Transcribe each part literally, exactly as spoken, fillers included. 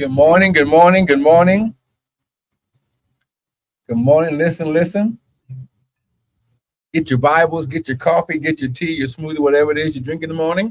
Good morning, good morning, good morning. Good morning. Listen, listen. Get your Bibles, get your coffee, get your tea, your smoothie, whatever it is you drink in the morning.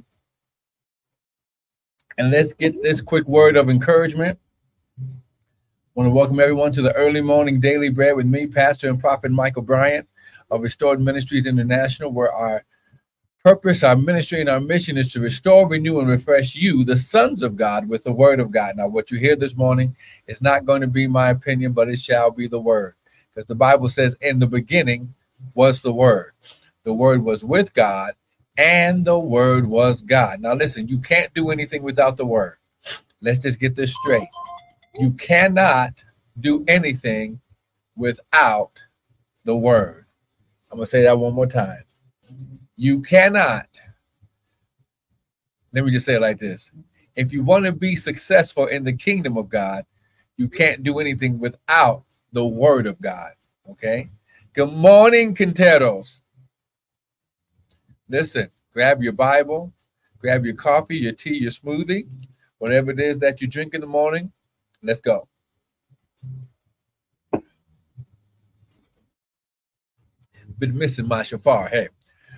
And let's get this quick word of encouragement. I want to welcome everyone to the early morning daily bread with me, Pastor and Prophet Michael Bryant of Restored Ministries International, where our purpose, our ministry, and our mission is to restore, renew, and refresh you, the sons of God, with the word of God. Now, what you hear this morning is not going to be my opinion, but it shall be the word. Because the Bible says, in the beginning was the word. The word was with God, and the word was God. Now, listen, you can't do anything without the word. Let's just get this straight. You cannot do anything without the word. I'm going to say that one more time. You cannot, let me just say it like this. If you want to be successful in the kingdom of God, you can't do anything without the word of God, okay? Good morning, Quinteros. Listen, grab your Bible, grab your coffee, your tea, your smoothie, whatever it is that you drink in the morning. Let's go. Been missing my shofar, hey.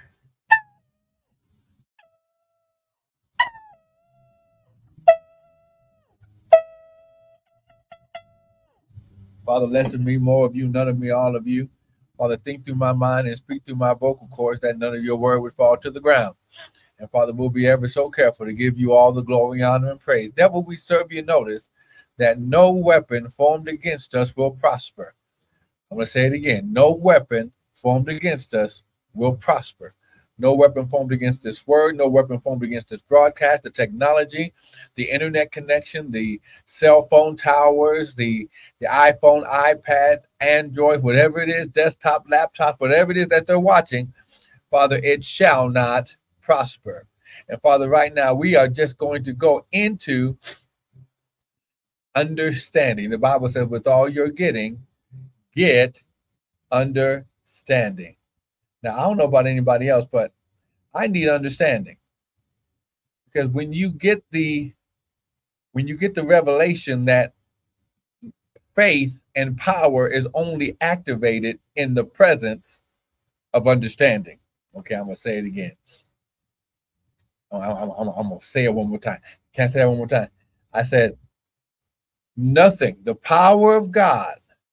Father, less of me, more of you, none of me, all of you. Father, think through my mind and speak through my vocal cords that none of your word would fall to the ground. And Father, we'll be ever so careful to give you all the glory, honor, and praise. Devil, we serve you notice that no weapon formed against us will prosper. I'm going to say it again. No weapon formed against us will prosper. No weapon formed against this word, no weapon formed against this broadcast, the technology, the internet connection, the cell phone towers, the, the iPhone, iPad, Android, whatever it is, desktop, laptop, whatever it is that they're watching, Father, it shall not prosper. And Father, right now, we are just going to go into understanding. The Bible says, with all you're getting, get understanding. Now, I don't know about anybody else, but I need understanding. Because when you get the when you get the revelation that faith and power is only activated in the presence of understanding. Okay, I'm going to say it again. I'm, I'm, I'm, I'm going to say it one more time. Can't say it one more time. I said, nothing, the power of God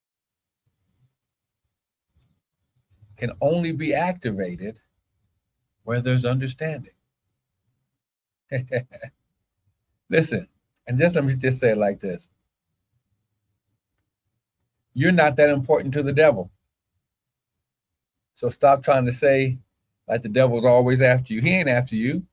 can only be activated where there's understanding. Listen, and just let me just say it like this. You're not that important to the devil. So stop trying to say like the devil's always after you. He ain't after you.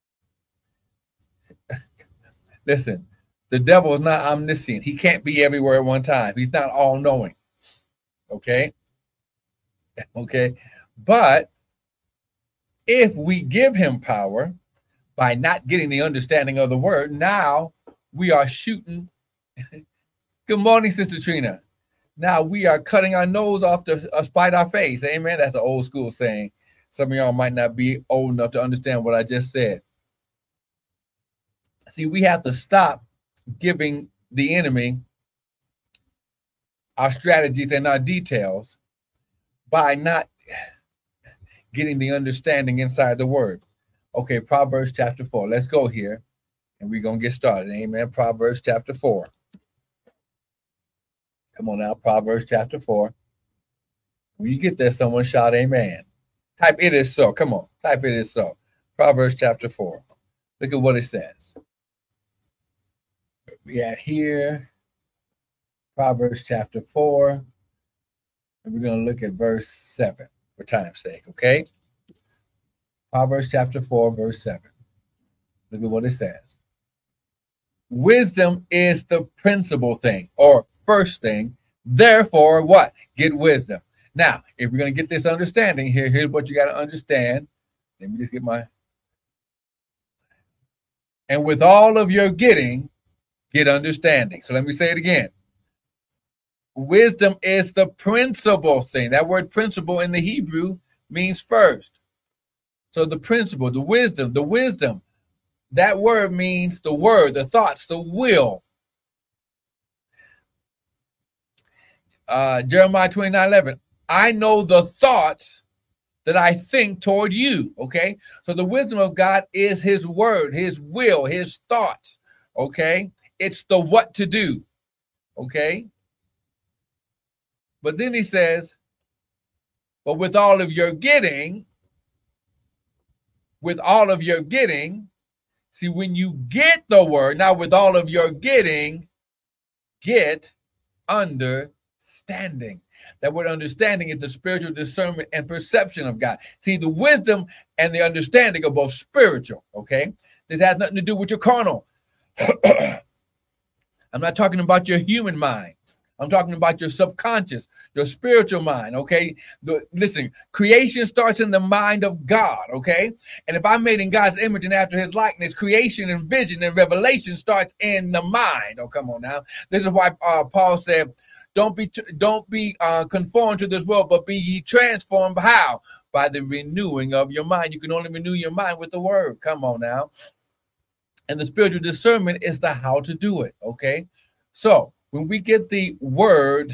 Listen, the devil is not omniscient. He can't be everywhere at one time. He's not all-knowing. Okay? Okay? But if we give him power by not getting the understanding of the word, now we are shooting. Good morning, Sister Trina. Now we are cutting our nose off to uh, spite our face. Amen. That's an old school saying. Some of y'all might not be old enough to understand what I just said. See, we have to stop giving the enemy our strategies and our details by not getting the understanding inside the word. Okay, Proverbs chapter four. Let's go here, and we're going to get started. Amen. Proverbs chapter four. Come on now, Proverbs chapter four. When you get there, someone shout amen. Type it is so. Come on, type it is so. Proverbs chapter four. Look at what it says. We are here, Proverbs chapter four, and we're going to look at verse seven for time's sake, okay? Proverbs chapter four, verse seven. Look at what it says. Wisdom is the principal thing, or first thing. Therefore, what? Get wisdom. Now, if we're going to get this understanding here, here's what you got to understand. Let me just get my... And with all of your getting, get understanding. So let me say it again. Wisdom is the principal thing. That word principle in the Hebrew means first. So the principle, the wisdom, the wisdom, that word means the word, the thoughts, the will. Uh, Jeremiah twenty-nine eleven. I know the thoughts that I think toward you. Okay. So the wisdom of God is his word, his will, his thoughts. Okay. It's the what to do. Okay. But then he says, but with all of your getting, with all of your getting, see, when you get the word, now with all of your getting, get understanding. That word understanding is the spiritual discernment and perception of God. See, the wisdom and the understanding are both spiritual, okay? This has nothing to do with your carnal. I'm not talking about your human mind. I'm talking about your subconscious, your spiritual mind, okay? The, listen, creation starts in the mind of God, okay? And if I'm made in God's image and after his likeness, creation and vision and revelation starts in the mind. Oh, come on now. This is why uh, Paul said, don't be don't be uh, conformed to this world, but be ye transformed. How? By the renewing of your mind. You can only renew your mind with the word. Come on now. And the spiritual discernment is the how to do it, okay? So, when we get the word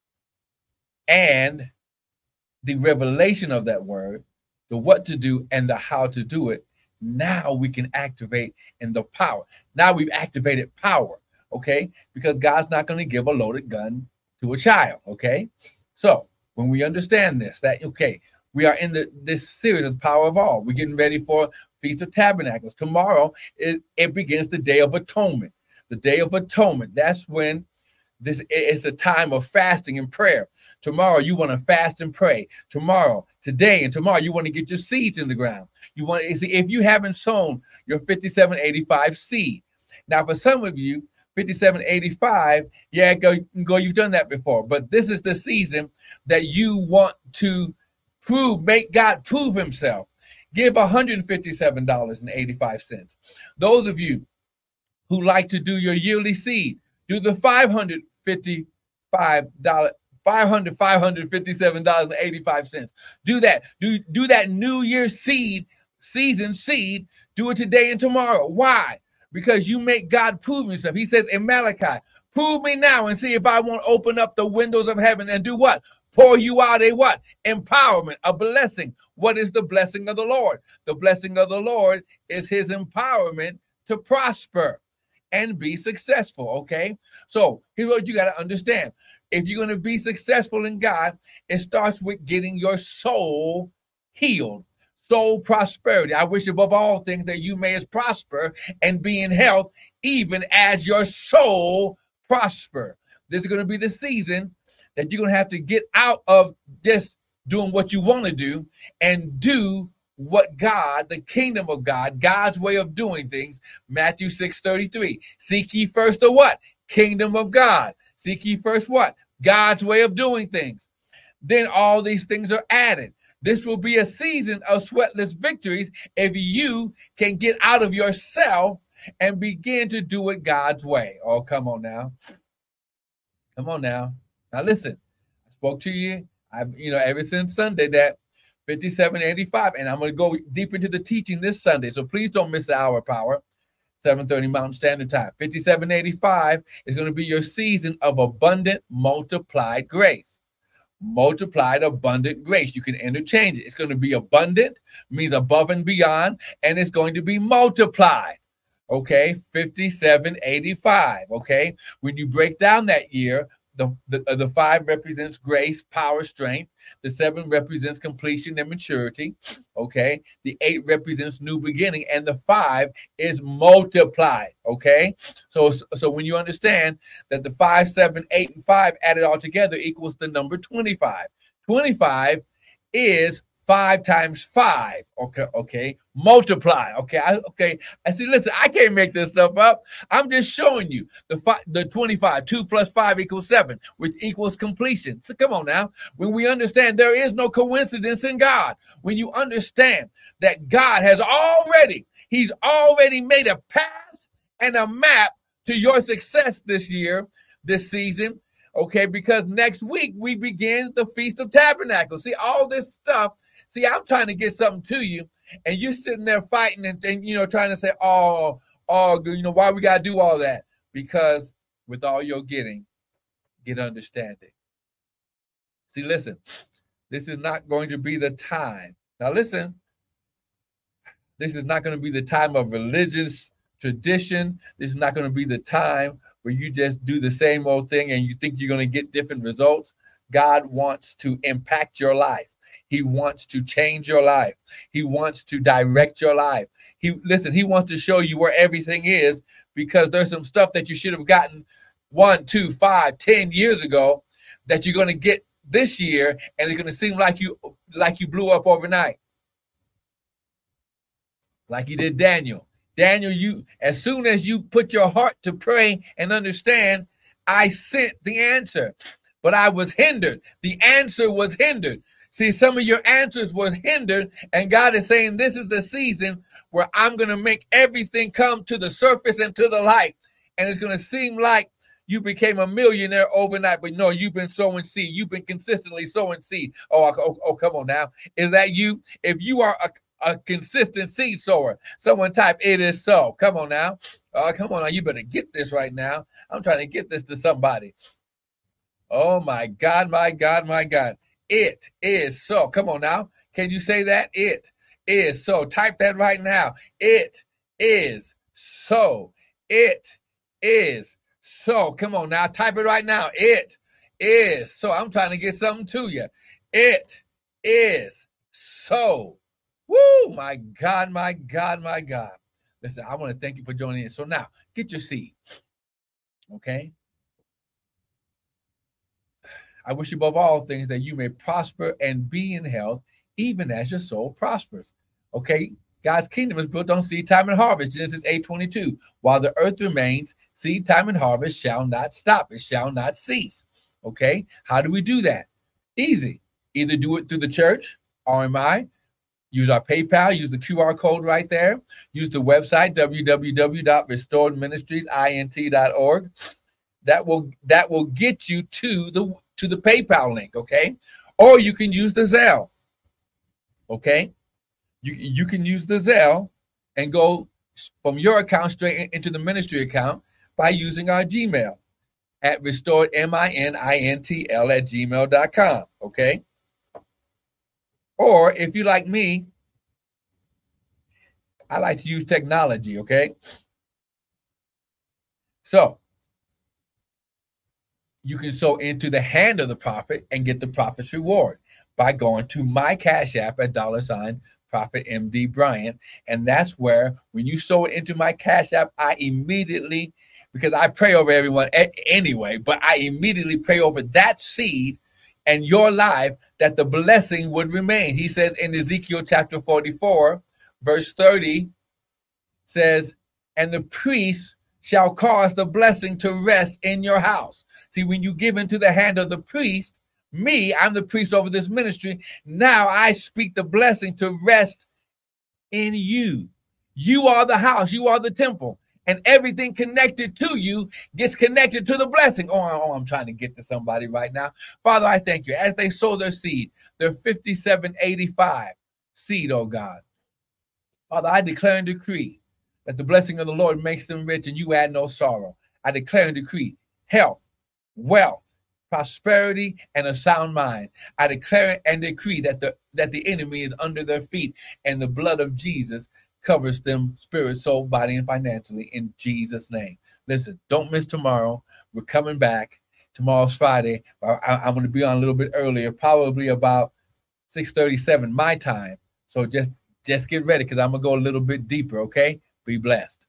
and the revelation of that word, the what to do and the how to do it, now we can activate in the power. Now we've activated power, okay? Because God's not going to give a loaded gun to a child, okay? So when we understand this, that, okay, we are in the this series of Power of All. We're getting ready for Feast of Tabernacles. Tomorrow, it, it begins the Day of Atonement. The Day of Atonement, that's when This is a time of fasting and prayer. Tomorrow, you want to fast and pray. Tomorrow, today, and tomorrow, you want to get your seeds in the ground. You want to see if you haven't sown your fifty-seven eighty-five seed. Now, for some of you, fifty-seven eighty-five, yeah, go, go, you've done that before. But this is the season that you want to prove, make God prove himself. Give one hundred fifty-seven dollars and eighty-five cents. Those of you who like to do your yearly seed, do the five hundred fifty-five dollars, five hundred, five hundred fifty-seven dollars and eighty-five cents. Do that. Do, do that New Year's seed, season seed. Do it today and tomorrow. Why? Because you make God prove himself. He says in Malachi, prove me now and see if I won't open up the windows of heaven and do what? Pour you out a what? Empowerment, a blessing. What is the blessing of the Lord? The blessing of the Lord is his empowerment to prosper and be successful, okay? So here's what you got to understand. If you're going to be successful in God, it starts with getting your soul healed. Soul prosperity. I wish above all things that you may prosper and be in health, even as your soul prosper. This is going to be the season that you're going to have to get out of just doing what you want to do and do what God, the kingdom of God, God's way of doing things. Matthew six thirty-three. Seek ye first the what? Kingdom of God. Seek ye first what? God's way of doing things. Then all these things are added. This will be a season of sweatless victories if you can get out of yourself and begin to do it God's way. Oh, come on now. Come on now. Now listen, I spoke to you, I've, you know, ever since Sunday that fifty-seven eighty-five, and I'm going to go deep into the teaching this Sunday. So please don't miss the hour power, seven thirty Mountain Standard Time. fifty-seven eighty-five is going to be your season of abundant multiplied grace. Multiplied abundant grace. You can interchange it. It's going to be abundant, means above and beyond, and it's going to be multiplied. Okay, fifty-seven eighty-five. Okay, when you break down that year, The, the, uh, the five represents grace, power, strength. The seven represents completion and maturity. Okay. The eight represents new beginning. And the five is multiplied. Okay. So, so when you understand that the five, seven, eight, and five added all together equals the number twenty-five. twenty-five is five times five. Okay. Okay. Multiply. Okay. I, okay. I see. Listen, I can't make this stuff up. I'm just showing you the five, the twenty-five, two plus five equals seven, which equals completion. So come on now. When we understand there is no coincidence in God, when you understand that God has already, he's already made a path and a map to your success this year, this season. Okay. Because next week we begin the Feast of Tabernacles. See all this stuff. See, I'm trying to get something to you, and you're sitting there fighting and, and you know, trying to say, oh, oh, you know, why we got to do all that? Because with all you're getting, get understanding. See, listen, this is not going to be the time. Now, listen, this is not going to be the time of religious tradition. This is not going to be the time where you just do the same old thing and you think you're going to get different results. God wants to impact your life. He wants to change your life. He wants to direct your life. He listen, he wants to show you where everything is, because there's some stuff that you should have gotten one, two, five, ten years ago that you're going to get this year, and it's going to seem like you like you blew up overnight. Like you did Daniel. Daniel, you as soon as you put your heart to pray and understand, I sent the answer, but I was hindered. The answer was hindered. See, some of your answers was hindered, and God is saying this is the season where I'm going to make everything come to the surface and to the light. And it's going to seem like you became a millionaire overnight, but no, you've been sowing seed. You've been consistently sowing seed. Oh, oh, oh come on now. Is that you? If you are a, a consistent seed sower, someone type, it is so. Come on now. Oh, come on now. You better get this right now. I'm trying to get this to somebody. Oh, my God, my God, my God. It is so. Come on now. Can you say that? It is so. Type that right now. It is so. It is so. Come on now. Type it right now. It is so. I'm trying to get something to you. It is so. Woo! My God, my God, my God. Listen, I want to thank you for joining in. So now, get your seed. Okay? I wish you above all things that you may prosper and be in health, even as your soul prospers. Okay, God's kingdom is built on seed time and harvest. Genesis eight twenty-two. While the earth remains, seed time and harvest shall not stop. It shall not cease. Okay, how do we do that? Easy. Either do it through the church, R M I, use our PayPal, use the Q R code right there, use the website, w w w dot restored ministries int dot org. That will that will get you to the to the PayPal link, okay? Or you can use the Zelle, okay? You, you can use the Zelle and go from your account straight into the ministry account by using our Gmail at restored, M I N I N T L at gmail dot com, okay? Or if you like me, I like to use technology, okay? So, you can sow into the hand of the prophet and get the prophet's reward by going to my Cash App at dollar sign Prophet M D Bryant. And that's where, when you sow it into my Cash App, I immediately, because I pray over everyone anyway, but I immediately pray over that seed and your life that the blessing would remain. He says in Ezekiel chapter forty-four, verse thirty, says, and the priest shall cause the blessing to rest in your house. See, when you give into the hand of the priest, me, I'm the priest over this ministry. Now I speak the blessing to rest in you. You are the house. You are the temple. And everything connected to you gets connected to the blessing. Oh, oh, I'm trying to get to somebody right now. Father, I thank you. As they sow their seed, their fifty-seven eighty-five seed, oh God. Father, I declare and decree that the blessing of the Lord makes them rich and you add no sorrow. I declare and decree health, wealth, prosperity, and a sound mind. I declare and decree that the that the enemy is under their feet and the blood of Jesus covers them spirit, soul, body, and financially in Jesus' name. Listen, don't miss tomorrow. We're coming back. Tomorrow's Friday. I, I'm going to be on a little bit earlier, probably about six thirty-seven my time. So just, just get ready because I'm going to go a little bit deeper, okay? Be blessed.